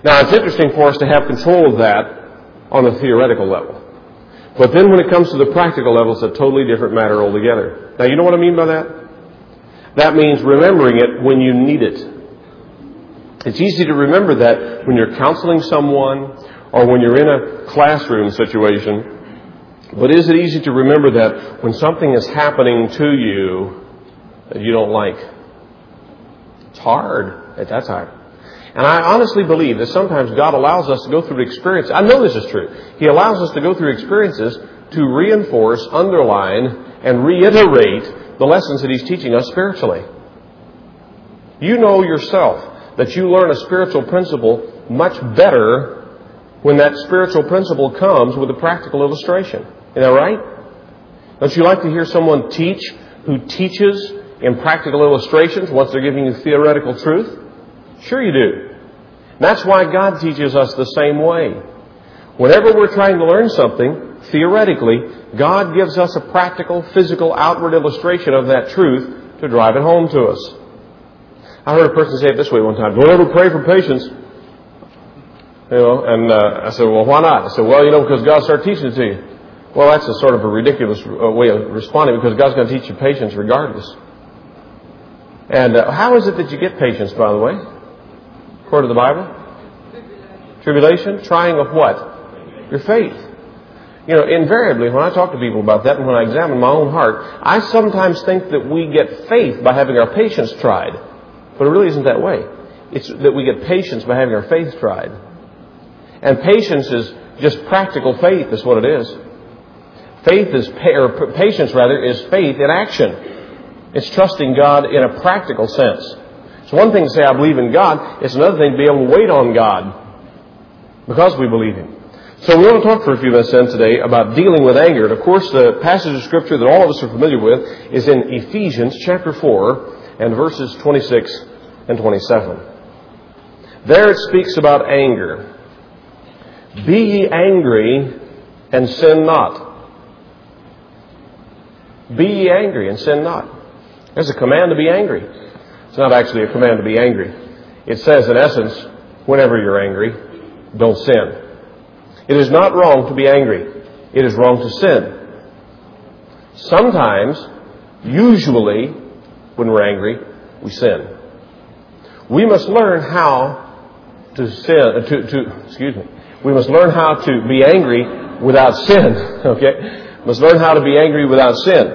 Now, it's interesting for us to have control of that on a theoretical level. But then when it comes to the practical level, it's a totally different matter altogether. Now, you know what I mean by that? That means remembering it when you need it. It's easy to remember that when you're counseling someone or when you're in a classroom situation. But is it easy to remember that when something is happening to you that you don't like? It's hard at that time. And I honestly believe that sometimes God allows us to go through experiences. I know this is true. He allows us to go through experiences to reinforce, underline, and reiterate the lessons that He's teaching us spiritually. You know yourself that you learn a spiritual principle much better when that spiritual principle comes with a practical illustration. Isn't that right? Don't you like to hear someone teach who teaches in practical illustrations once they're giving you theoretical truth? Sure you do. And that's why God teaches us the same way. Whenever we're trying to learn something, theoretically, God gives us a practical, physical, outward illustration of that truth to drive it home to us. I heard a person say it this way one time: don't ever pray for patience. And I said, well, why not? I said, well, because God started teaching it to you. Well, that's a sort of a ridiculous way of responding, because God's going to teach you patience regardless. And how is it that you get patience, by the way? According to the Bible? Tribulation. Trying of what? Your faith. Invariably, when I talk to people about that and when I examine my own heart, I sometimes think that we get faith by having our patience tried. But it really isn't that way. It's that we get patience by having our faith tried. And patience is just practical faith, is what it is. Patience is faith in action. It's trusting God in a practical sense. It's one thing to say, I believe in God. It's another thing to be able to wait on God because we believe Him. So we want to talk for a few minutes then today about dealing with anger. And of course, the passage of Scripture that all of us are familiar with is in Ephesians chapter 4 and verses 26 and 27. There it speaks about anger. Be ye angry and sin not. Be ye angry and sin not. There's a command to be angry. It's not actually a command to be angry. It says, in essence, whenever you're angry, don't sin. It is not wrong to be angry. It is wrong to sin. Sometimes, usually, when we're angry, we sin. We must learn how to sin. We must learn how to be angry without sin. Okay? We must learn how to be angry without sin.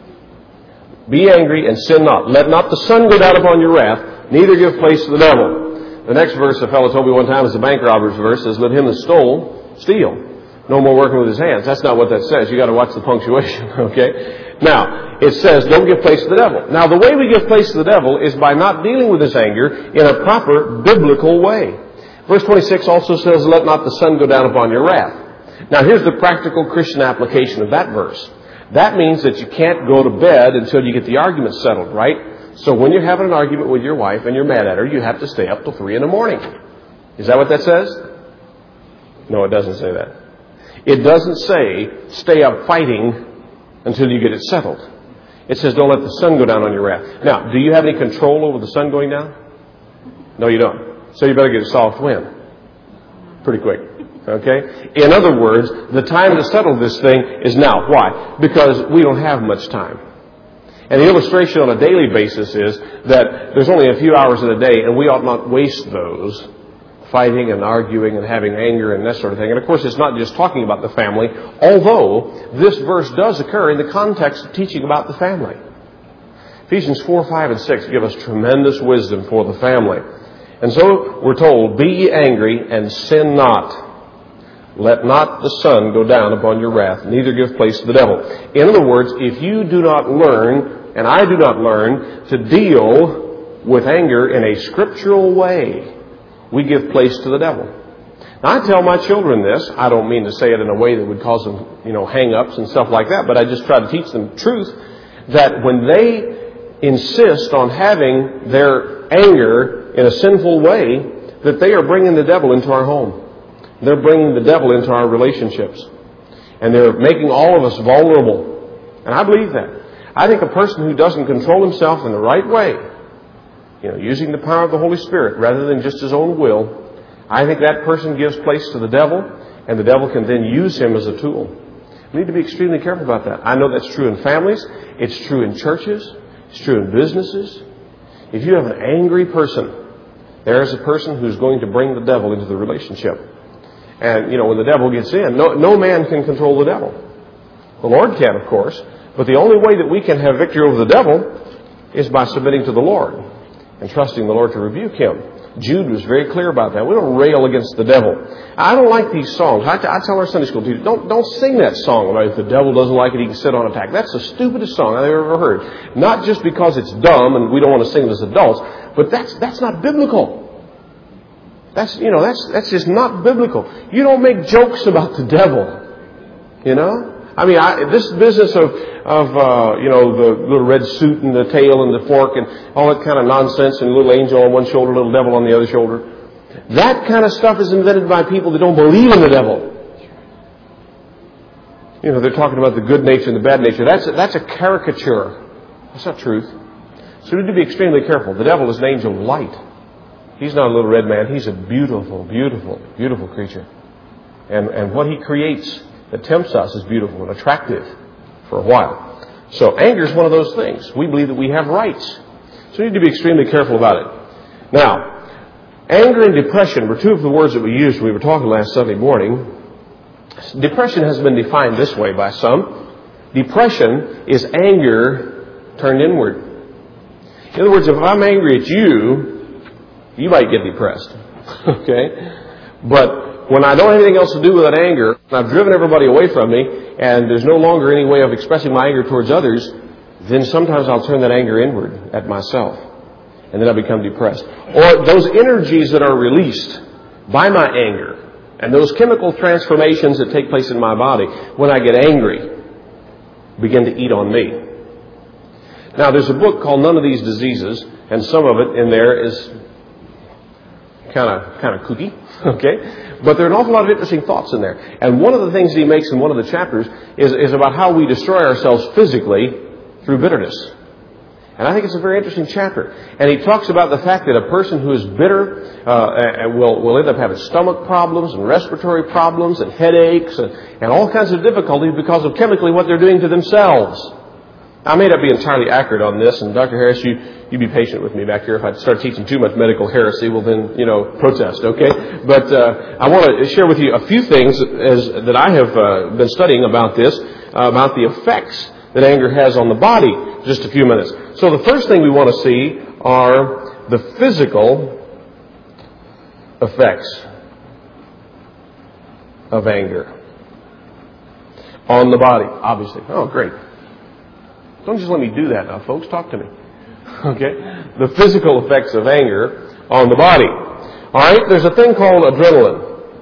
Be angry and sin not. Let not the sun go down upon your wrath, neither give place to the devil. The next verse a fellow told me one time is the bank robber's verse, says, let him that stole, steal. No more working with his hands. That's not what that says. You got to watch the punctuation, okay? Now, it says, don't give place to the devil. Now, the way we give place to the devil is by not dealing with this anger in a proper biblical way. Verse 26 also says, let not the sun go down upon your wrath. Now, here's the practical Christian application of that verse. That means that you can't go to bed until you get the argument settled, right? So when you're having an argument with your wife and you're mad at her, you have to stay up till 3 in the morning. Is that what that says? No, it doesn't say that. It doesn't say stay up fighting until you get it settled. It says don't let the sun go down on your wrath. Now, do you have any control over the sun going down? No, you don't. So you better get a soft wind pretty quick. Okay? In other words, the time to settle this thing is now. Why? Because we don't have much time. And the illustration on a daily basis is that there's only a few hours in a day, and we ought not waste those fighting and arguing and having anger and that sort of thing. And of course, it's not just talking about the family, although this verse does occur in the context of teaching about the family. Ephesians 4, 5, and 6 give us tremendous wisdom for the family. And so we're told, be ye angry and sin not. Let not the sun go down upon your wrath, neither give place to the devil. In other words, if you do not learn, and I do not learn, to deal with anger in a scriptural way, we give place to the devil. Now, I tell my children this. I don't mean to say it in a way that would cause them, hang-ups and stuff like that, but I just try to teach them truth, that when they insist on having their anger in a sinful way, that they are bringing the devil into our home. They're bringing the devil into our relationships. And they're making all of us vulnerable. And I believe that. I think a person who doesn't control himself in the right way, using the power of the Holy Spirit rather than just his own will, I think that person gives place to the devil, and the devil can then use him as a tool. We need to be extremely careful about that. I know that's true in families. It's true in churches. It's true in businesses. If you have an angry person, there is a person who's going to bring the devil into the relationship. And, when the devil gets in, no man can control the devil. The Lord can, of course. But the only way that we can have victory over the devil is by submitting to the Lord and trusting the Lord to rebuke him. Jude was very clear about that. We don't rail against the devil. I don't like these songs. I tell our Sunday school teachers, don't sing that song about if the devil doesn't like it, he can sit on attack. That's the stupidest song I've ever heard. Not just because it's dumb and we don't want to sing it as adults, but that's not biblical. That's just not biblical. You don't make jokes about the devil. This business of the little red suit and the tail and the fork and all that kind of nonsense and a little angel on one shoulder, little devil on the other shoulder. That kind of stuff is invented by people that don't believe in the devil. They're talking about the good nature and the bad nature. That's a caricature. That's not truth. So we need to be extremely careful. The devil is an angel of light. He's not a little red man. He's a beautiful, beautiful, beautiful creature. And what he creates that tempts us is beautiful and attractive for a while. So anger is one of those things. We believe that we have rights. So we need to be extremely careful about it. Now, anger and depression were two of the words that we used when we were talking last Sunday morning. Depression has been defined this way by some. Depression is anger turned inward. In other words, if I'm angry at you, you might get depressed. Okay? But when I don't have anything else to do with that anger, I've driven everybody away from me, and there's no longer any way of expressing my anger towards others, then sometimes I'll turn that anger inward at myself. And then I become depressed. Or those energies that are released by my anger, and those chemical transformations that take place in my body when I get angry, begin to eat on me. Now, there's a book called None of These Diseases, and some of it in there is kind of kooky, okay? But there are an awful lot of interesting thoughts in there. And one of the things he makes in one of the chapters is about how we destroy ourselves physically through bitterness. And I think it's a very interesting chapter. And he talks about the fact that a person who is bitter will end up having stomach problems and respiratory problems and headaches and all kinds of difficulties because of chemically what they're doing to themselves. I may not be entirely accurate on this, and Dr. Harris, you be patient with me back here. If I start teaching too much medical heresy, well then, protest, okay? But I want to share with you a few things that I have been studying about this, about the effects that anger has on the body. Just a few minutes. So the first thing we want to see are the physical effects of anger on the body, obviously. Oh, great. Don't just let me do that now, folks. Talk to me. Okay? The physical effects of anger on the body. All right? There's a thing called adrenaline.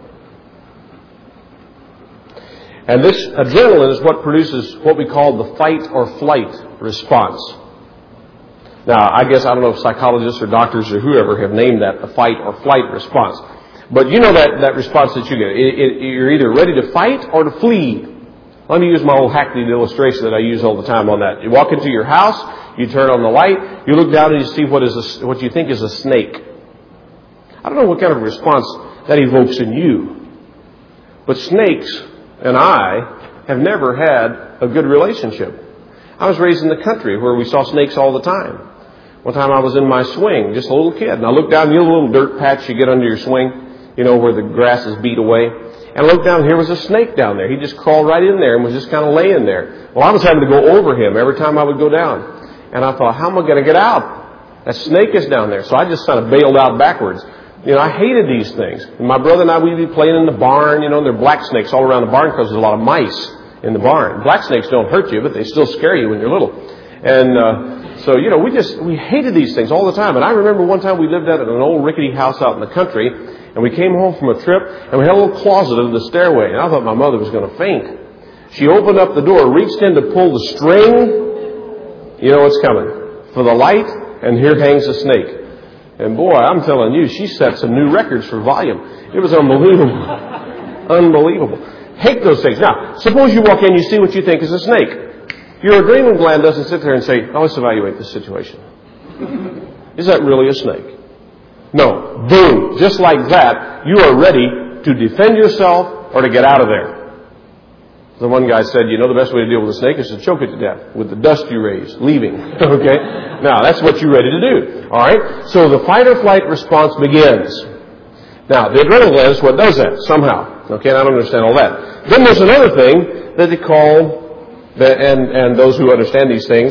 And this adrenaline is what produces what we call the fight or flight response. Now, I don't know if psychologists or doctors or whoever have named that the fight or flight response. But you know that response that you get. You're either ready to fight or to flee. Let me use my old hackneyed illustration that I use all the time on that. You walk into your house, you turn on the light, you look down and you see what you think is a snake. I don't know what kind of response that evokes in you. But snakes and I have never had a good relationship. I was raised in the country where we saw snakes all the time. One time I was in my swing, just a little kid, and I looked down, you know the little dirt patch you get under your swing, where the grass is beat away. And I looked down, and here was a snake down there. He just crawled right in there and was just kind of laying there. Well, I was having to go over him every time I would go down. And I thought, how am I going to get out? That snake is down there. So I just kind of bailed out backwards. I hated these things. And my brother and I, we'd be playing in the barn, and there are black snakes all around the barn because there's a lot of mice in the barn. Black snakes don't hurt you, but they still scare you when you're little. And so we hated these things all the time. And I remember one time we lived out at an old rickety house out in the country, and we came home from a trip, and we had a little closet under the stairway, and I thought my mother was going to faint. She opened up the door, reached in to pull the string. You know what's coming. For the light, and here hangs a snake. And boy, I'm telling you, she set some new records for volume. It was unbelievable. Unbelievable. Hate those things. Now, suppose you walk in, you see what you think is a snake. Your adrenal gland doesn't sit there and say, let's evaluate this situation. Is that really a snake? No. Boom. Just like that, you are ready to defend yourself or to get out of there. The one guy said, the best way to deal with a snake is to choke it to death with the dust you raise, leaving. Okay? Now, that's what you're ready to do. All right? So the fight or flight response begins. Now, the adrenal gland is what does that, somehow. Okay? And I don't understand all that. Then there's another thing that they call, and those who understand these things,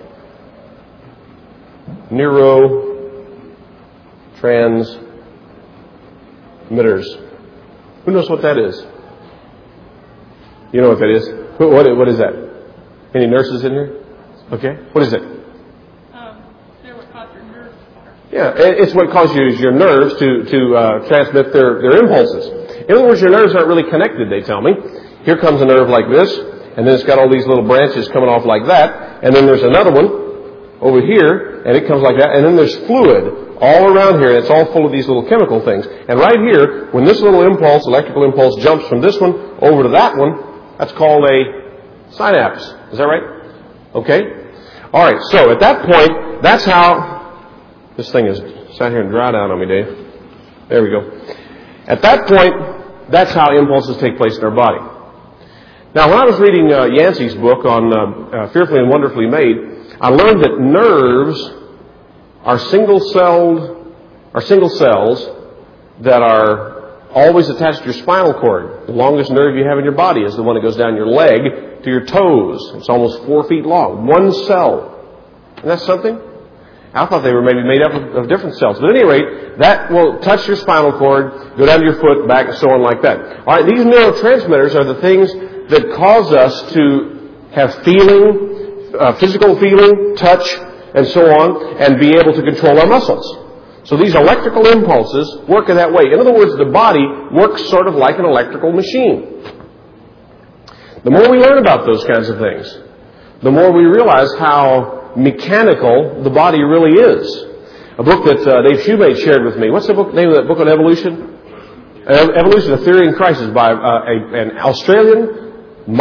neurotransmitters. Who knows what that is? You know what that is? What is that? Any nurses in here? Okay. What is it? They're what cause your nerves to fire. Yeah, it's what causes your nerves to transmit their impulses. In other words, your nerves aren't really connected, they tell me. Here comes a nerve like this, and then it's got all these little branches coming off like that, and then there's another one over here, and it comes like that, and then there's fluid all around here, and it's all full of these little chemical things. And right here, when this little impulse, electrical impulse, jumps from this one over to that one, that's called a synapse. Is that right? Okay? All right, so at that point, that's how... This thing is sat here and dried out on me, Dave. There we go. At that point, that's how impulses take place in our body. Now, when I was reading Yancey's book on Fearfully and Wonderfully Made, I learned that nerves are single cells that are always attached to your spinal cord. The longest nerve you have in your body is the one that goes down your leg to your toes. It's almost 4 feet long. One cell. Isn't that something? I thought they were maybe made up of different cells. But at any rate, that will touch your spinal cord, go down to your foot, back, and so on like that. All right, these neurotransmitters are the things that cause us to have feeling, physical feeling, touch, and so on, and be able to control our muscles. So these electrical impulses work in that way. In other words, the body works sort of like an electrical machine. The more we learn about those kinds of things, the more we realize how mechanical the body really is. A book that Dave Shoemate shared with me. What's the name of that book on evolution? Evolution, A Theory in Crisis, by an Australian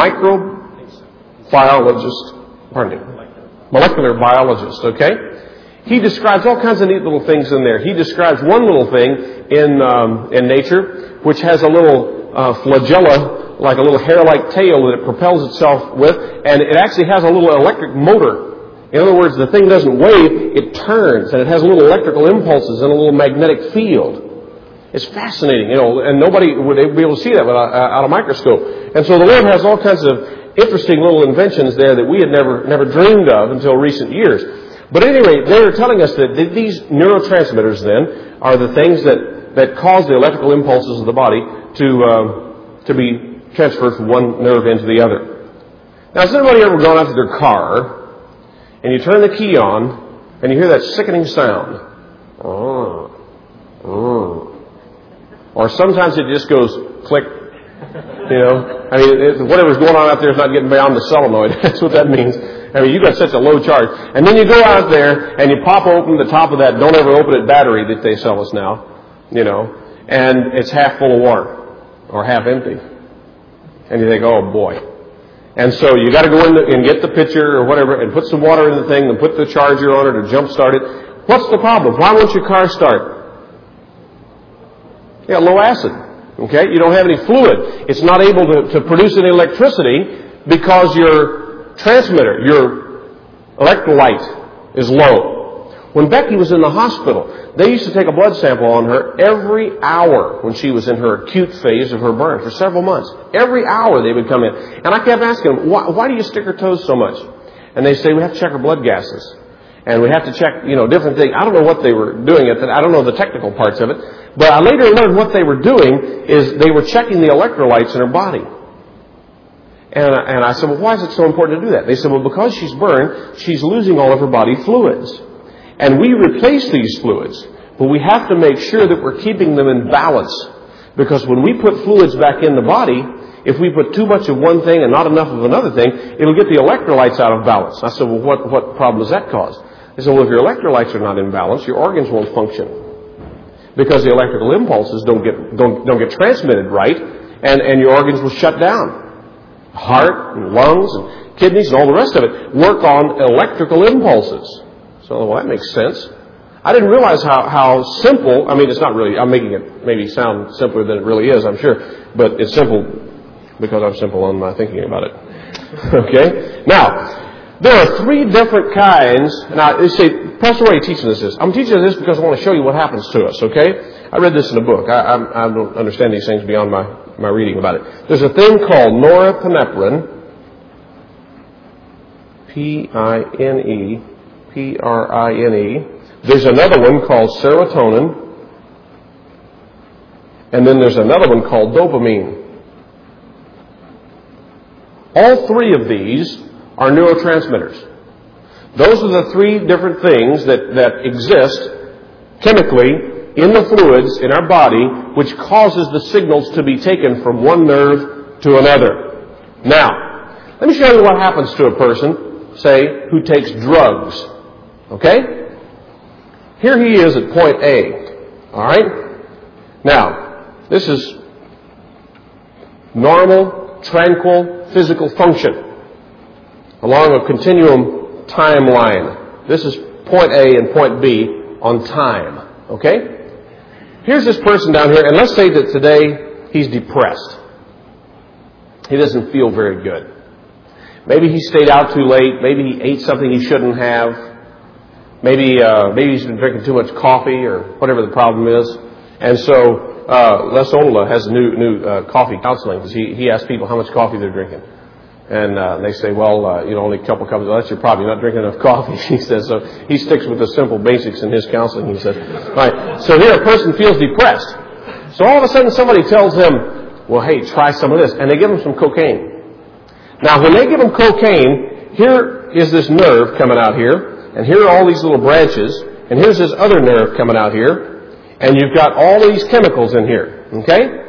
molecular biologist, okay? He describes all kinds of neat little things in there. He describes one little thing in nature, which has a little flagella, like a little hair-like tail that it propels itself with, and it actually has a little electric motor. In other words, the thing doesn't wave, it turns, and it has little electrical impulses and a little magnetic field. It's fascinating, and nobody would be able to see that without a microscope. And so the Lord has all kinds of interesting little inventions there that we had never dreamed of until recent years. But at any rate, they're telling us that these neurotransmitters then are the things that cause the electrical impulses of the body to be transferred from one nerve into the other. Now, has anybody ever gone out to their car and you turn the key on and you hear that sickening sound? Or sometimes it just goes click. Whatever's going on out there is not getting beyond the solenoid. That's what that means. You've got such a low charge. And then you go out there and you pop open the top of that don't ever open it battery that they sell us now, and it's half full of water or half empty. And you think, oh boy. And so you got to go in and get the pitcher or whatever and put some water in the thing and put the charger on it or jump start it. What's the problem? Why won't your car start? You got low acid. Okay? You don't have any fluid. It's not able to produce any electricity because your transmitter, your electrolyte is low. When Becky was in the hospital, they used to take a blood sample on her every hour when she was in her acute phase of her burn for several months. Every hour they would come in. And I kept asking them, why do you stick her toes so much? And they say, we have to check her blood gases. And we have to check, different things. I don't know what they were doing at that. I don't know the technical parts of it. But I later learned what they were doing is they were checking the electrolytes in her body. And I said, well, why is it so important to do that? They said, well, because she's burned, she's losing all of her body fluids. And we replace these fluids, but we have to make sure that we're keeping them in balance. Because when we put fluids back in the body, if we put too much of one thing and not enough of another thing, it'll get the electrolytes out of balance. I said, well, what problem does that cause? They said, well, if your electrolytes are not in balance, your organs won't function. Because the electrical impulses don't get transmitted right, and your organs will shut down. Heart and lungs and kidneys and all the rest of it work on electrical impulses. So, well, that makes sense. I didn't realize how simple, I mean, it's not really, I'm making it maybe sound simpler than it really is, I'm sure, but it's simple because I'm simple in my thinking about it. Okay? Now, there are 3 different kinds. Now, you say, Pastor, why are you teaching us this? I'm teaching this because I want to show you what happens to us, okay? I read this in a book. I don't understand these things beyond my reading about it. There's a thing called norepinephrine, P-I-N-E. There's another one called serotonin. And then there's another one called dopamine. All 3 of these are neurotransmitters. Those are the 3 different things that exist chemically in the fluids in our body, which causes the signals to be taken from one nerve to another. Now, let me show you what happens to a person, say, who takes drugs. Okay? Here he is at point A. All right? Now, this is normal, tranquil, physical function along a continuum timeline. This is point A and point B on time. Okay? Here's this person down here, and let's say that today he's depressed. He doesn't feel very good. Maybe he stayed out too late. Maybe he ate something he shouldn't have. Maybe he's been drinking too much coffee or whatever the problem is. And so Les Ola has a new coffee counseling because he asks people how much coffee they're drinking. And they say, well, only a couple cups. Well, that's your problem. You're not drinking enough coffee, he says. So he sticks with the simple basics in his counseling, he says. All right. So here a person feels depressed. So all of a sudden somebody tells him, well, hey, try some of this. And they give him some cocaine. Now, when they give him cocaine, here is this nerve coming out here. And here are all these little branches. And here's this other nerve coming out here. And you've got all these chemicals in here. Okay?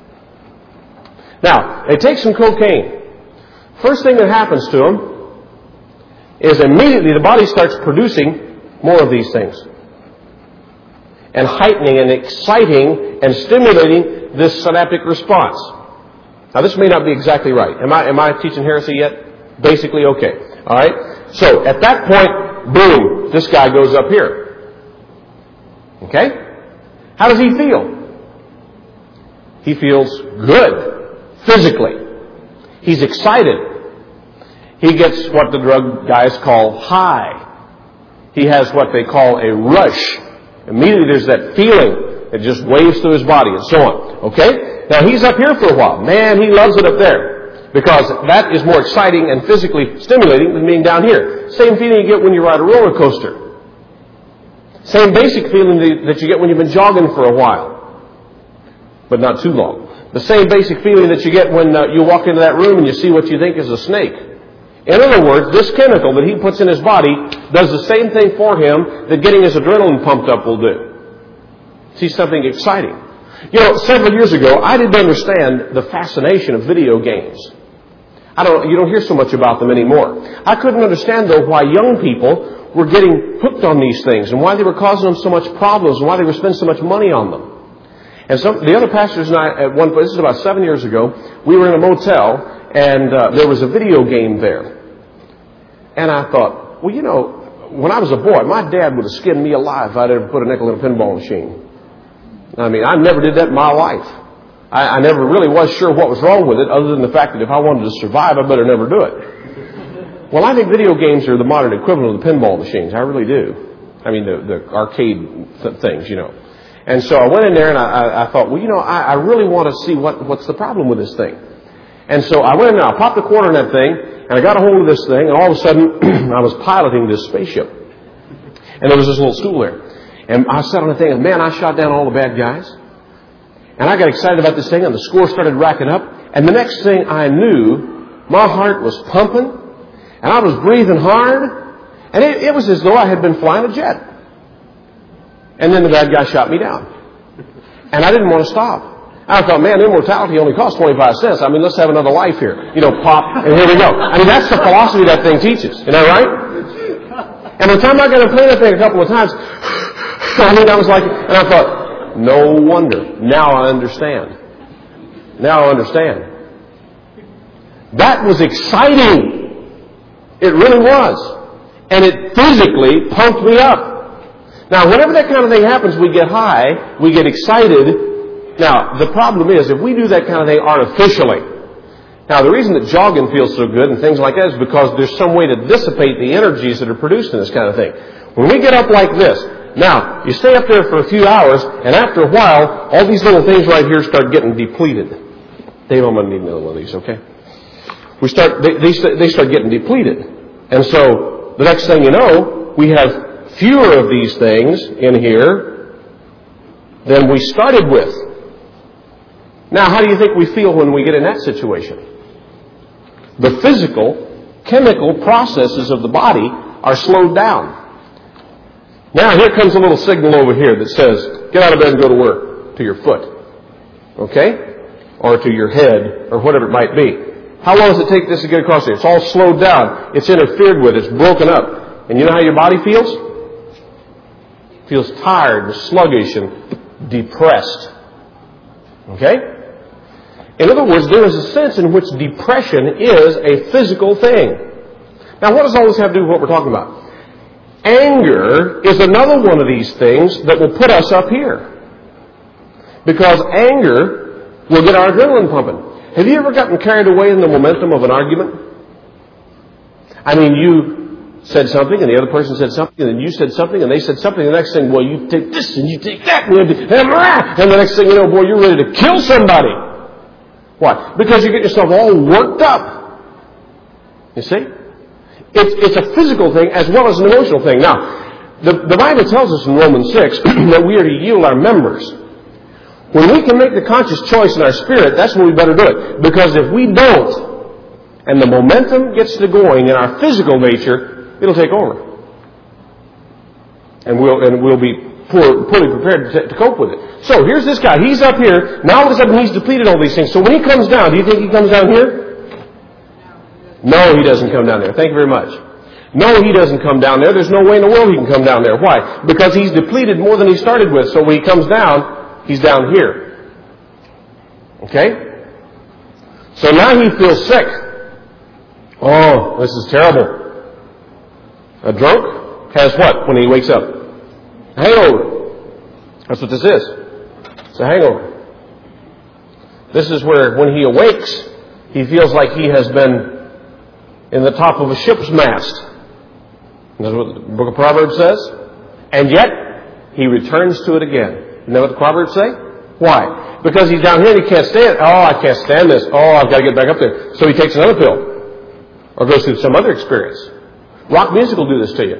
Now, they take some cocaine. First thing that happens to them is immediately the body starts producing more of these things. And heightening and exciting and stimulating this synaptic response. Now, this may not be exactly right. Am I teaching heresy yet? Basically, okay. All right? So, at that point, boom, this guy goes up here. Okay? How does he feel? He feels good, physically. He's excited. He gets what the drug guys call high. He has what they call a rush. Immediately there's that feeling that just waves through his body and so on. Okay? Now he's up here for a while. Man, he loves it up there. Because that is more exciting and physically stimulating than being down here. Same feeling you get when you ride a roller coaster. Same basic feeling that you get when you've been jogging for a while. But not too long. The same basic feeling that you get when you walk into that room and you see what you think is a snake. In other words, this chemical that he puts in his body does the same thing for him that getting his adrenaline pumped up will do. See something exciting. Several years ago, I didn't understand the fascination of video games. You don't hear so much about them anymore. I couldn't understand, though, why young people were getting hooked on these things and why they were causing them so much problems and why they were spending so much money on them. And the other pastors and I, at one point, this is about 7 years ago, we were in a motel and there was a video game there. And I thought, when I was a boy, my dad would have skinned me alive if I'd ever put a nickel in a pinball machine. I mean, I never did that in my life. I never really was sure what was wrong with it, other than the fact that if I wanted to survive, I better never do it. Well, I think video games are the modern equivalent of the pinball machines. I really do. I mean, the arcade things, And so I went in there and I thought, I really want to see what's the problem with this thing. And so I went in there, I popped a quarter in that thing, and I got a hold of this thing, and all of a sudden I was piloting this spaceship. And there was this little stool there. And I sat on the thing, and man, I shot down all the bad guys. And I got excited about this thing, and the score started racking up. And the next thing I knew, my heart was pumping, and I was breathing hard, and it was as though I had been flying a jet. And then the bad guy shot me down. And I didn't want to stop. I thought, man, immortality only costs 25 cents. I mean, let's have another life here. Pop, and here we go. I mean, that's the philosophy that thing teaches. Isn't that right? And by the time I got to play that thing a couple of times, I was like, and I thought, no wonder. Now I understand. That was exciting. It really was. And it physically pumped me up. Now, whenever that kind of thing happens, we get high, we get excited. Now, the problem is, if we do that kind of thing artificially, now the reason that jogging feels so good and things like that is because there's some way to dissipate the energies that are produced in this kind of thing. When we get up like this, now, you stay up there for a few hours, and after a while, all these little things right here start getting depleted. Dave, I'm going to need another one of these, okay? They start getting depleted. And so, the next thing you know, we have fewer of these things in here than we started with. Now, how do you think we feel when we get in that situation? The physical, chemical processes of the body are slowed down. Now, here comes a little signal over here that says, get out of bed and go to work, to your foot. Okay? Or to your head, or whatever it might be. How long does it take this to get across here? It's all slowed down. It's interfered with. It's broken up. And you know how your body feels? It feels tired and sluggish and depressed. Okay? In other words, there is a sense in which depression is a physical thing. Now, what does all this have to do with what we're talking about? Anger is another one of these things that will put us up here. Because anger will get our adrenaline pumping. Have you ever gotten carried away in the momentum of an argument? I mean, you said something, and the other person said something, and then you said something, and they said something, and the next thing, well, you take this, and you take that, and the next thing you know, boy, you're ready to kill somebody. Why? Because you get yourself all worked up. You see? It's a physical thing as well as an emotional thing. Now, the Bible tells us in Romans 6 that we are to yield our members. When we can make the conscious choice in our spirit, that's when we better do it. Because if we don't, and the momentum gets to going in our physical nature, it'll take over. And we'll be fully prepared to cope with it. So here's this guy. He's up here. Now all of a sudden he's depleted all these things. So when he comes down, do you think he comes down here? No, he doesn't come down there. Thank you very much. No, he doesn't come down there. There's no way in the world he can come down there. Why? Because he's depleted more than he started with. So when he comes down, he's down here. Okay? So now he feels sick. Oh, this is terrible. A drunk has what when he wakes up? A hangover. That's what this is. It's a hangover. This is where when he awakes, he feels like he has been in the top of a ship's mast. That's what the book of Proverbs says. And yet, he returns to it again. You know what the Proverbs say? Why? Because he's down here and he can't stand it. Oh, I can't stand this. Oh, I've got to get back up there. So he takes another pill. Or goes through some other experience. Rock music will do this to you.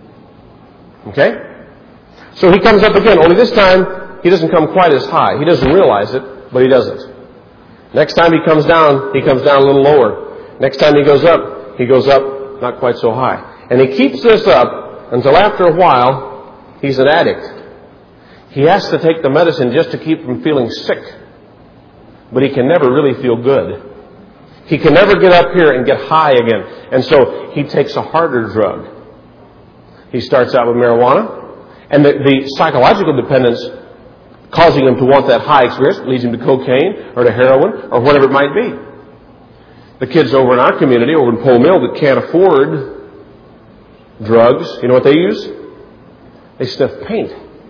Okay? So he comes up again. Only this time, he doesn't come quite as high. He doesn't realize it, but he does it. Next time he comes down a little lower. Next time he goes up not quite so high. And he keeps this up until after a while, he's an addict. He has to take the medicine just to keep from feeling sick. But he can never really feel good. He can never get up here and get high again. And so he takes a harder drug. He starts out with marijuana. And the psychological dependence causing him to want that high experience leads him to cocaine or to heroin or whatever it might be. The kids over in our community, over in Pole Mill, that can't afford drugs, you know what they use? They sniff paint.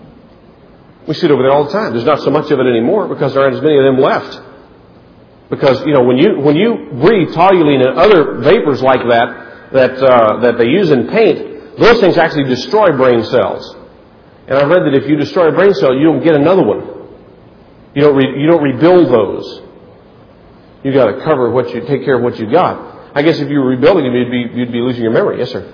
We see it over there all the time. There's not so much of it anymore because there aren't as many of them left. Because, you know, when you breathe toluene and other vapors like that they use in paint, those things actually destroy brain cells. And I've read that if you destroy a brain cell, you don't get another one. You don't rebuild those. You got to take care of what you got. I guess if you were rebuilding them, you'd be losing your memory. Yes, sir.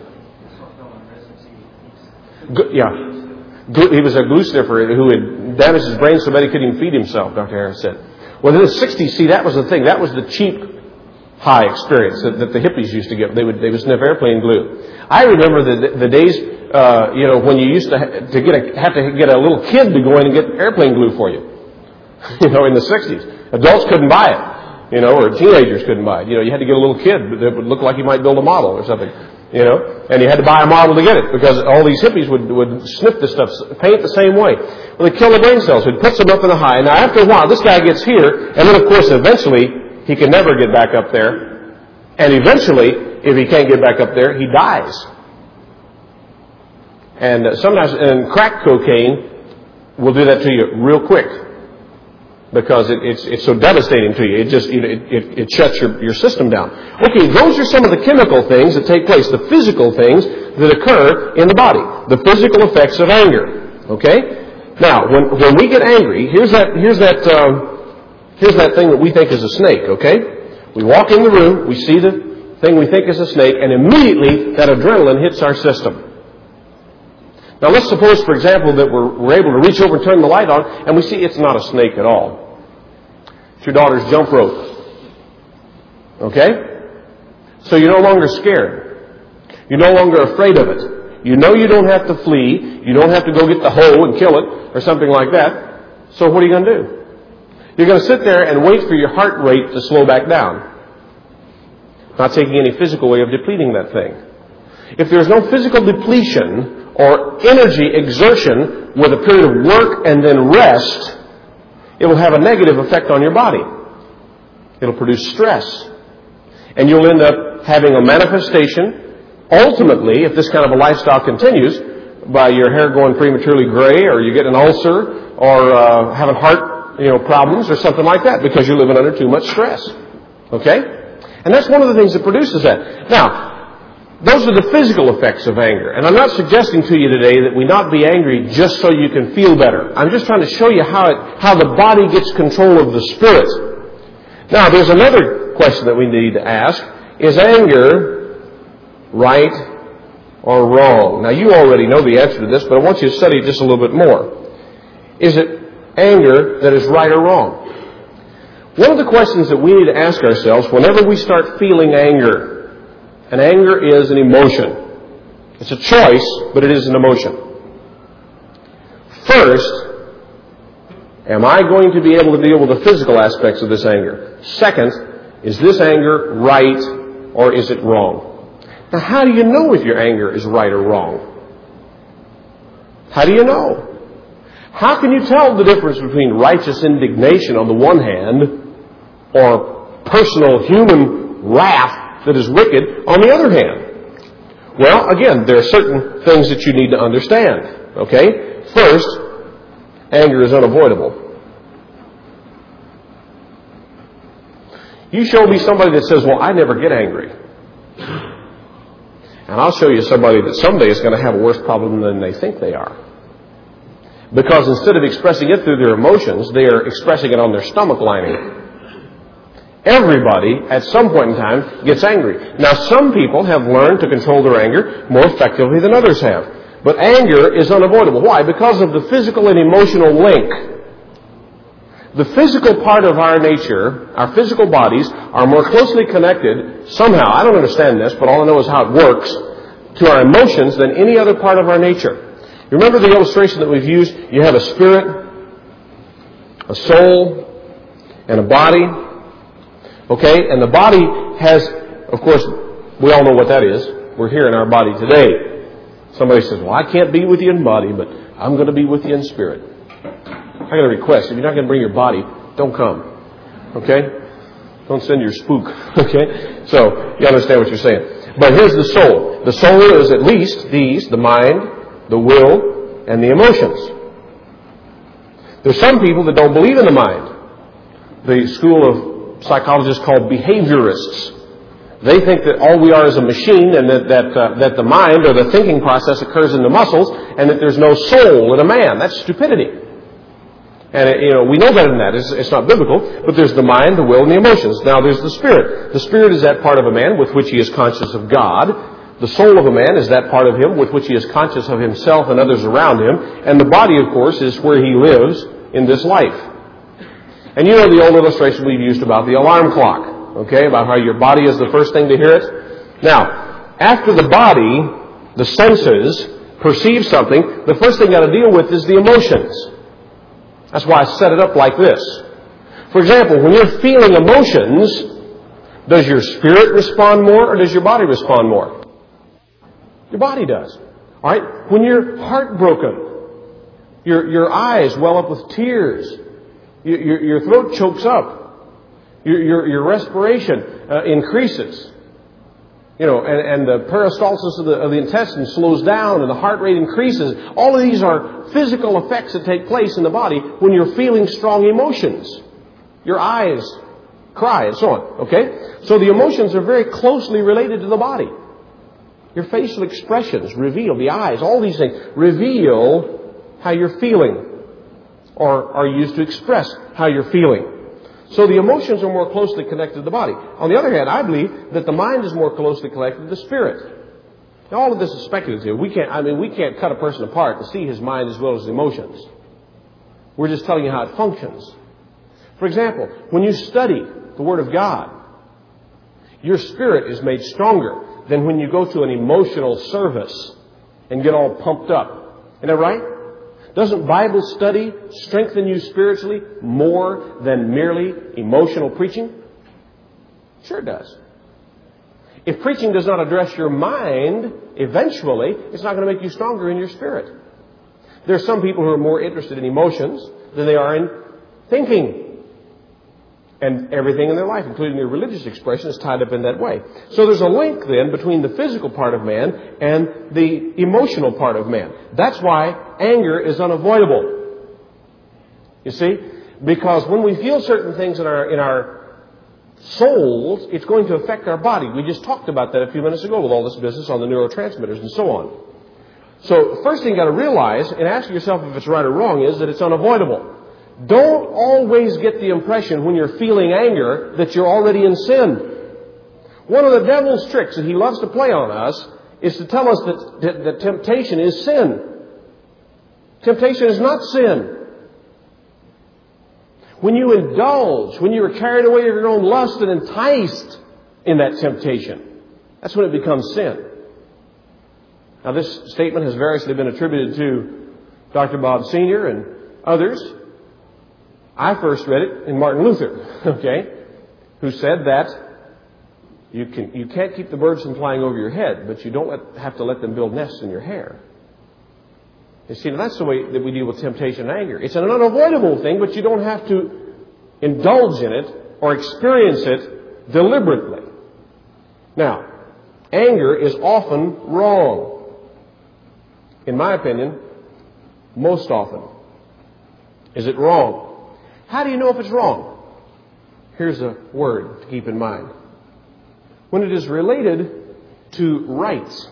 He was a glue sniffer who had damaged his brain so bad he couldn't even feed himself, Dr. Harris said. Well, in the 60s, see, that was the thing. That was the cheap high experience that the hippies used to get. They would sniff airplane glue. I remember the days, when you used to have to get a little kid to go in and get airplane glue for you. In the 60s. Adults couldn't buy it. Or teenagers couldn't buy it. You had to get a little kid that would look like he might build a model or something. And you had to buy a model to get it because all these hippies would sniff this stuff, paint the same way. Well, they kill the brain cells. It puts them up in a high. Now, after a while, this guy gets here, and then, of course, eventually, he can never get back up there. And eventually, if he can't get back up there, he dies. And sometimes, and crack cocaine will do that to you real quick because it's so devastating to you. It shuts your system down. Okay, those are some of the chemical things that take place, the physical things that occur in the body, the physical effects of anger. Okay? Now, when we get angry, here's that thing that we think is a snake, okay? We walk in the room, we see the thing we think is a snake, and immediately that adrenaline hits our system. Now let's suppose, for example, that we're able to reach over and turn the light on, and we see it's not a snake at all. It's your daughter's jump rope. Okay? So you're no longer scared. You're no longer afraid of it. You know you don't have to flee. You don't have to go get the hoe and kill it or something like that. So what are you going to do? You're going to sit there and wait for your heart rate to slow back down. Not taking any physical way of depleting that thing. If there's no physical depletion or energy exertion with a period of work and then rest, it will have a negative effect on your body. It'll produce stress. And you'll end up having a manifestation, ultimately, if this kind of a lifestyle continues, by your hair going prematurely gray, or you get an ulcer, or having heart problems or something like that because you're living under too much stress. Okay? And that's one of the things that produces that. Now, those are the physical effects of anger. And I'm not suggesting to you today that we not be angry just so you can feel better. I'm just trying to show you how the body gets control of the spirit. Now, there's another question that we need to ask. Is anger right or wrong? Now, you already know the answer to this, but I want you to study it just a little bit more. Is it anger that is right or wrong? One of the questions that we need to ask ourselves whenever we start feeling anger, and anger is an emotion. It's a choice, but it is an emotion. First, am I going to be able to deal with the physical aspects of this anger? Second, is this anger right or is it wrong? Now, how do you know if your anger is right or wrong? How do you know? How can you tell the difference between righteous indignation on the one hand or personal human wrath that is wicked on the other hand? Well, again, there are certain things that you need to understand. Okay? First, anger is unavoidable. You show me somebody that says, well, I never get angry. And I'll show you somebody that someday is going to have a worse problem than they think they are. Because instead of expressing it through their emotions, they are expressing it on their stomach lining. Everybody, at some point in time, gets angry. Now, some people have learned to control their anger more effectively than others have. But anger is unavoidable. Why? Because of the physical and emotional link. The physical part of our nature, our physical bodies, are more closely connected somehow. I don't understand this, but all I know is how it works, to our emotions than any other part of our nature. You remember the illustration that we've used? You have a spirit, a soul, and a body. Okay? And the body has, of course, we all know what that is. We're here in our body today. Somebody says, well, I can't be with you in body, but I'm going to be with you in spirit. I got a request. If you're not going to bring your body, don't come. Okay? Don't send your spook. Okay? So, you understand what you're saying. But here's the soul. The soul is at least these, the mind, the will, and the emotions. There's some people that don't believe in the mind. The school of psychologists called behaviorists. They think that all we are is a machine, and that the mind or the thinking process occurs in the muscles, and that there's no soul in a man. That's stupidity. And we know better than that. It's not biblical, but there's the mind, the will, and the emotions. Now there's the spirit. The spirit is that part of a man with which he is conscious of God. The soul of a man is that part of him with which he is conscious of himself and others around him. And the body, of course, is where he lives in this life. And you know the old illustration we've used about the alarm clock, okay, about how your body is the first thing to hear it. Now, after the body, the senses, perceive something, the first thing you got to deal with is the emotions. That's why I set it up like this. For example, when you're feeling emotions, does your spirit respond more or does your body respond more? Your body does. All right? When you're heartbroken, your eyes well up with tears. Your throat chokes up. Your respiration increases. And the peristalsis of the intestine slows down and the heart rate increases. All of these are physical effects that take place in the body when you're feeling strong emotions. Your eyes cry and so on. Okay? So the emotions are very closely related to the body. Your facial expressions reveal, the eyes, all these things reveal how you're feeling or are used to express how you're feeling. So the emotions are more closely connected to the body. On the other hand, I believe that the mind is more closely connected to the spirit. Now, all of this is speculative. We can't cut a person apart and see his mind as well as his emotions. We're just telling you how it functions. For example, when you study the Word of God, your spirit is made stronger than when you go to an emotional service and get all pumped up. Isn't that right? Doesn't Bible study strengthen you spiritually more than merely emotional preaching? Sure it does. If preaching does not address your mind, eventually, it's not going to make you stronger in your spirit. There are some people who are more interested in emotions than they are in thinking. And everything in their life, including their religious expression, is tied up in that way. So there's a link then between the physical part of man and the emotional part of man. That's why anger is unavoidable. You see? Because when we feel certain things in our souls, it's going to affect our body. We just talked about that a few minutes ago with all this business on the neurotransmitters and so on. So the first thing you've got to realize and ask yourself if it's right or wrong is that it's unavoidable. Don't always get the impression when you're feeling anger that you're already in sin. One of the devil's tricks that he loves to play on us is to tell us that temptation is sin. Temptation is not sin. When you indulge, when you are carried away of your own lust and enticed in that temptation, that's when it becomes sin. Now, this statement has variously been attributed to Dr. Bob Sr. and others. I first read it in Martin Luther, okay, who said that you can't keep the birds from flying over your head, but you don't have to let them build nests in your hair. You see, that's the way that we deal with temptation and anger. It's an unavoidable thing, but you don't have to indulge in it or experience it deliberately. Now, anger is often wrong. In my opinion, most often. Is it wrong? How do you know if it's wrong? Here's a word to keep in mind. When it is related to rights.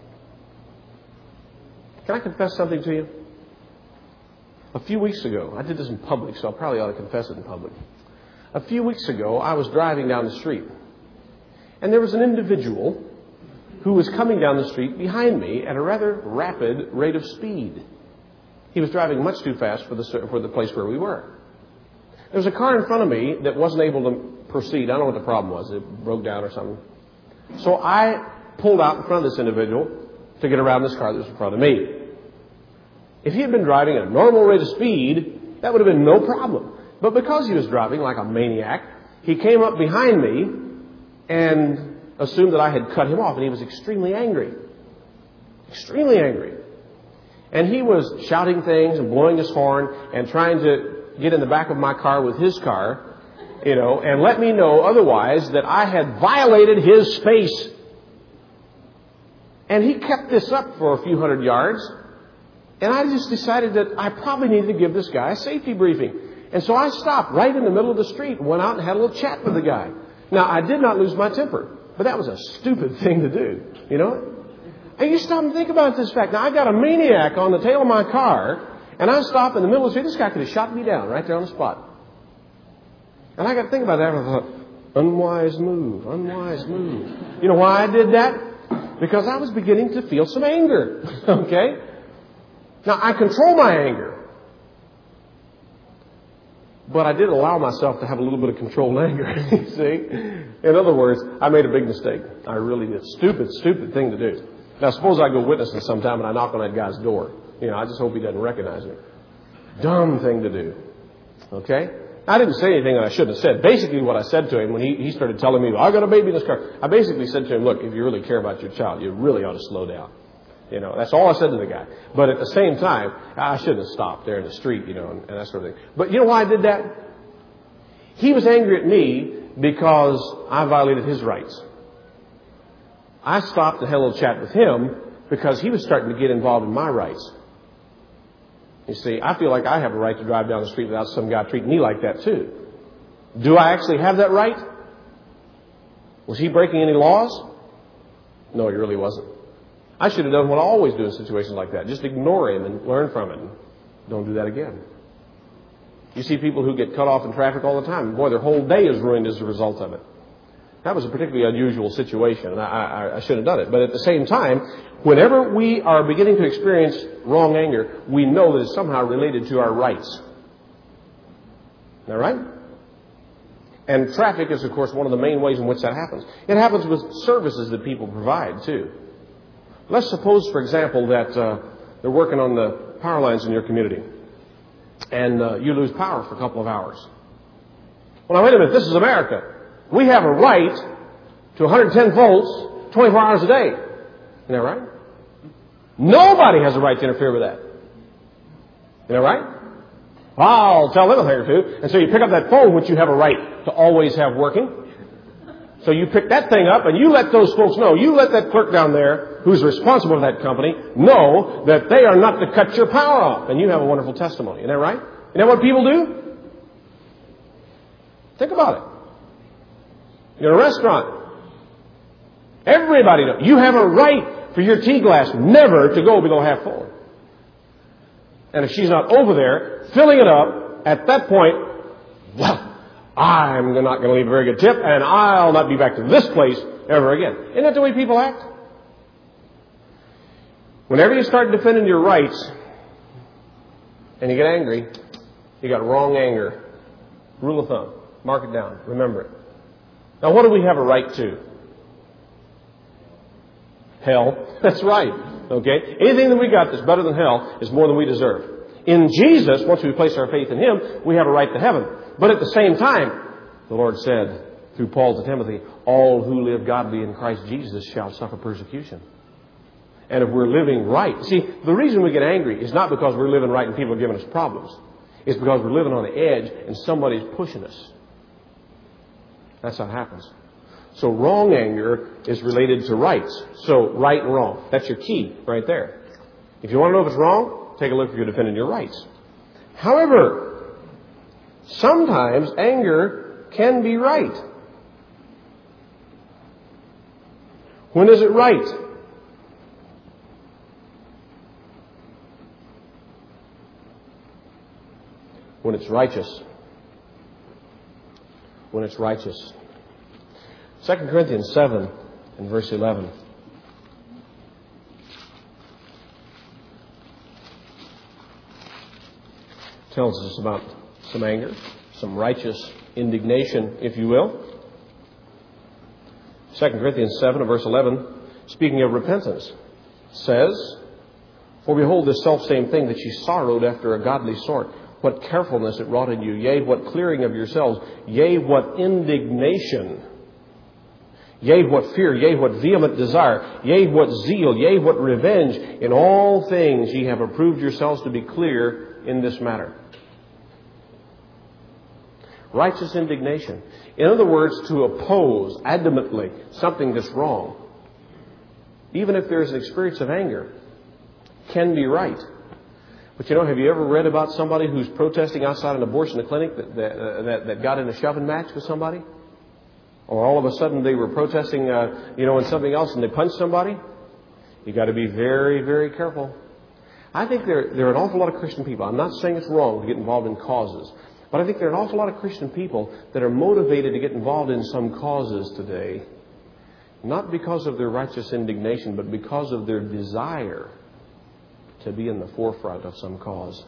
Can I confess something to you? A few weeks ago, I did this in public, so I probably ought to confess it in public. A few weeks ago, I was driving down the street, and there was an individual who was coming down the street behind me at a rather rapid rate of speed. He was driving much too fast for the place where we were. There was a car in front of me that wasn't able to proceed. I don't know what the problem was. It broke down or something. So I pulled out in front of this individual to get around this car that was in front of me. If he had been driving at a normal rate of speed, that would have been no problem. But because he was driving like a maniac, he came up behind me and assumed that I had cut him off, and he was extremely angry. Extremely angry. And he was shouting things and blowing his horn and trying to get in the back of my car with his car, and let me know otherwise that I had violated his space. And he kept this up for a few hundred yards. And I just decided that I probably needed to give this guy a safety briefing. And so I stopped right in the middle of the street and went out and had a little chat with the guy. Now, I did not lose my temper, but that was a stupid thing to do, And you stop and think about this fact. Now, I've got a maniac on the tail of my car, and I stop in the middle of the street. This guy could have shot me down right there on the spot. And I got to think about that. And I thought, unwise move, unwise move. You know why I did that? Because I was beginning to feel some anger. Okay? Now, I control my anger. But I did allow myself to have a little bit of controlled anger. You see? In other words, I made a big mistake. I really did. Stupid thing to do. Now, suppose I go witnessing sometime and I knock on that guy's door. I just hope he doesn't recognize me. Dumb thing to do. Okay? I didn't say anything that I shouldn't have said. Basically, what I said to him when he started telling me, I got a baby in this car, I basically said to him, look, if you really care about your child, you really ought to slow down. That's all I said to the guy. But at the same time, I shouldn't have stopped there in the street, and that sort of thing. But you know why I did that? He was angry at me because I violated his rights. I stopped and had a little chat with him because he was starting to get involved in my rights. You see, I feel like I have a right to drive down the street without some guy treating me like that too. Do I actually have that right? Was he breaking any laws? No, he really wasn't. I should have done what I always do in situations like that. Just ignore him and learn from it. Don't do that again. You see people who get cut off in traffic all the time. Boy, their whole day is ruined as a result of it. That was a particularly unusual situation, and I shouldn't have done it. But at the same time, whenever we are beginning to experience wrong anger, we know that it's somehow related to our rights. Isn't that right? And traffic is, of course, one of the main ways in which that happens. It happens with services that people provide, too. Let's suppose, for example, that they're working on the power lines in your community, and you lose power for a couple of hours. Well, now, wait a minute. This is America. We have a right to 110 volts 24 hours a day. Isn't that right? Nobody has a right to interfere with that. Isn't that right? I'll tell them a thing or two. And so you pick up that phone, which you have a right to always have working. So you pick that thing up and you let those folks know. You let that clerk down there who's responsible for that company know that they are not to cut your power off. And you have a wonderful testimony. Isn't that right? You know what people do? Think about it. You're in a restaurant. Everybody knows. You have a right for your tea glass never to go below half full. And if she's not over there filling it up, at that point, well, I'm not going to leave a very good tip, and I'll not be back to this place ever again. Isn't that the way people act? Whenever you start defending your rights and you get angry, you got wrong anger. Rule of thumb. Mark it down. Remember it. Now, what do we have a right to? Hell. That's right. Okay? Anything that we got that's better than hell is more than we deserve. In Jesus, once we place our faith in Him, we have a right to heaven. But at the same time, the Lord said through Paul to Timothy, all who live godly in Christ Jesus shall suffer persecution. And if we're living right... See, the reason we get angry is not because we're living right and people are giving us problems. It's because we're living on the edge and somebody's pushing us. That's how it happens. So wrong anger is related to rights. So right and wrong. That's your key right there. If you want to know if it's wrong, take a look if you're defending your rights. However, sometimes anger can be right. When is it right? When it's righteous. When it's righteous. 2 Corinthians 7 and verse 11. Tells us about some anger, some righteous indignation, if you will. 2 Corinthians 7 and verse 11, speaking of repentance, says, for behold, this selfsame thing that ye sorrowed after a godly sort, what carefulness it wrought in you, yea, what clearing of yourselves, yea, what indignation, yea, what fear, yea, what vehement desire, yea, what zeal, yea, what revenge. In all things ye have approved yourselves to be clear in this matter. Righteous indignation. In other words, to oppose adamantly something that's wrong, even if there's an experience of anger, can be right. But you know, have you ever read about somebody who's protesting outside an abortion clinic that got in a shoving match with somebody? Or all of a sudden they were protesting, in something else and they punched somebody? You got to be very, very careful. I think there are an awful lot of Christian people. I'm not saying it's wrong to get involved in causes. But I think there are an awful lot of Christian people that are motivated to get involved in some causes today, not because of their righteous indignation, but because of their desire to be in the forefront of some cause.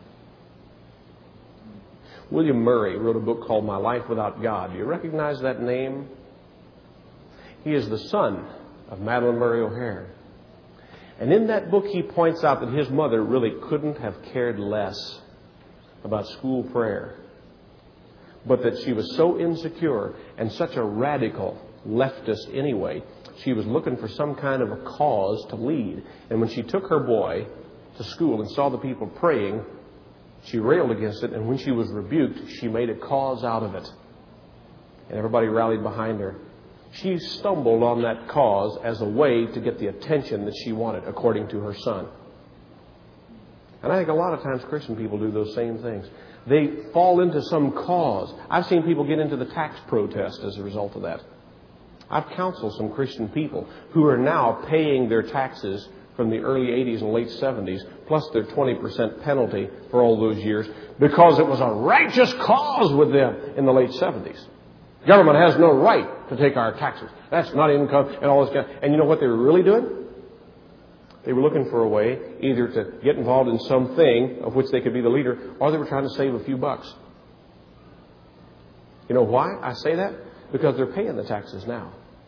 William Murray wrote a book called My Life Without God. Do you recognize that name? He is the son of Madalyn Murray O'Hair. And in that book he points out that his mother really couldn't have cared less about school prayer, but that she was so insecure and such a radical leftist anyway, she was looking for some kind of a cause to lead. And when she took her boy to school and saw the people praying, she railed against it, and when she was rebuked, she made a cause out of it. And everybody rallied behind her. She stumbled on that cause as a way to get the attention that she wanted, according to her son. And I think a lot of times Christian people do those same things. They fall into some cause. I've seen people get into the tax protest as a result of that. I've counseled some Christian people who are now paying their taxes from the early 80s and late 70s, plus their 20% penalty for all those years, because it was a righteous cause with them in the late 70s. The government has no right to take our taxes. That's not income and all this kind of, and you know what they were really doing? They were looking for a way either to get involved in something of which they could be the leader, or they were trying to save a few bucks. You know why I say that? Because they're paying the taxes now.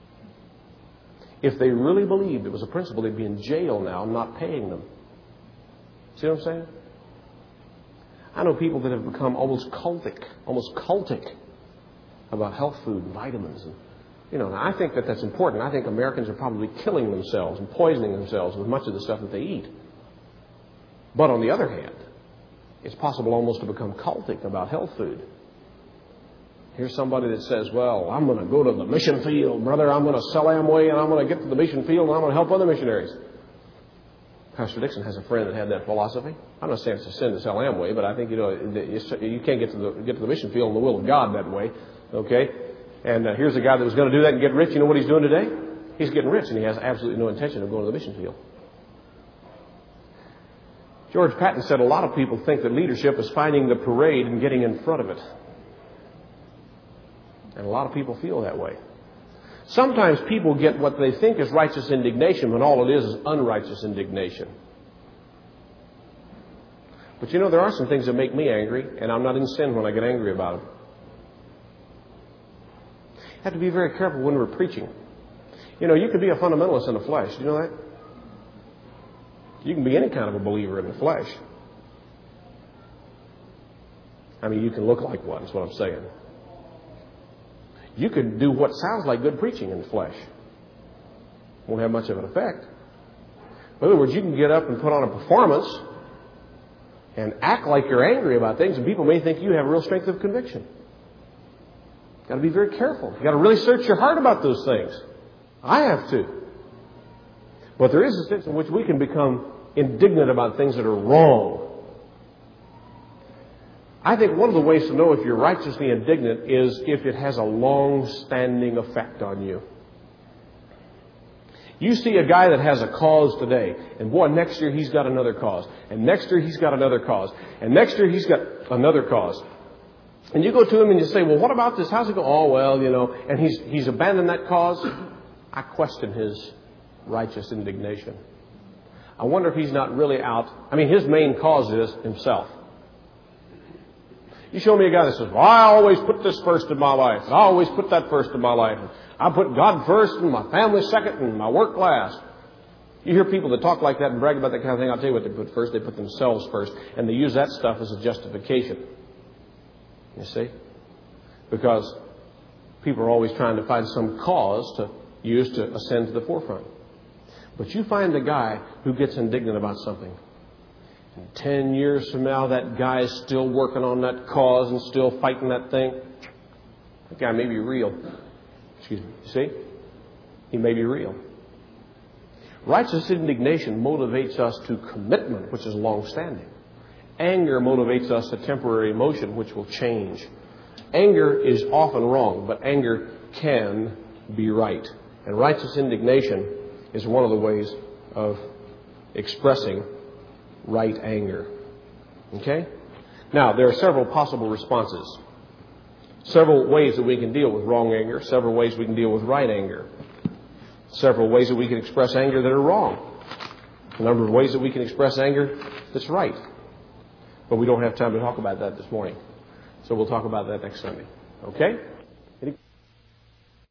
If they really believed it was a principle, they'd be in jail now not paying them. See what I'm saying? I know people that have become almost cultic about health food and vitamins. And, and I think that that's important. I think Americans are probably killing themselves and poisoning themselves with much of the stuff that they eat. But on the other hand, it's possible almost to become cultic about health food. Here's somebody that says, well, I'm going to go to the mission field, brother. I'm going to sell Amway, and I'm going to get to the mission field, and I'm going to help other missionaries. Pastor Dixon has a friend that had that philosophy. I'm not saying it's a sin to sell Amway, but I think, you can't get to the mission field in the will of God that way. Okay? And here's a guy that was going to do that and get rich. You know what he's doing today? He's getting rich, and he has absolutely no intention of going to the mission field. George Patton said a lot of people think that leadership is finding the parade and getting in front of it. And a lot of people feel that way. Sometimes people get what they think is righteous indignation when all it is unrighteous indignation. But there are some things that make me angry, and I'm not in sin when I get angry about them. You have to be very careful when we're preaching. You can be a fundamentalist in the flesh. Do you know that? You can be any kind of a believer in the flesh. I mean, you can look like one, is what I'm saying. You could do what sounds like good preaching in the flesh. Won't have much of an effect. In other words, you can get up and put on a performance and act like you're angry about things, and people may think you have real strength of conviction. You've got to be very careful. You've got to really search your heart about those things. I have to. But there is a sense in which we can become indignant about things that are wrong. I think one of the ways to know if you're righteously indignant is if it has a long-standing effect on you. You see a guy that has a cause today, and boy, next year he's got another cause, and next year he's got another cause, and next year he's got another cause. And you go to him and you say, well, what about this? How's it go? Oh, well, and he's abandoned that cause. I question his righteous indignation. I wonder if he's not really out. I mean, his main cause is himself. You show me a guy that says, well, I always put this first in my life. I always put that first in my life. I put God first and my family second and my work last. You hear people that talk like that and brag about that kind of thing. I'll tell you what they put first. They put themselves first. And they use that stuff as a justification. You see? Because people are always trying to find some cause to use to ascend to the forefront. But you find the guy who gets indignant about something. And 10 years from now, that guy is still working on that cause and still fighting that thing. That guy may be real. Excuse me. You see? He may be real. Righteous indignation motivates us to commitment, which is long-standing. Anger motivates us to temporary emotion, which will change. Anger is often wrong, but anger can be right. And righteous indignation is one of the ways of expressing right anger. Okay? Now, there are several possible responses. Several ways that we can deal with wrong anger. Several ways we can deal with right anger. Several ways that we can express anger that are wrong. A number of ways that we can express anger that's right. But we don't have time to talk about that this morning. So we'll talk about that next Sunday. Okay?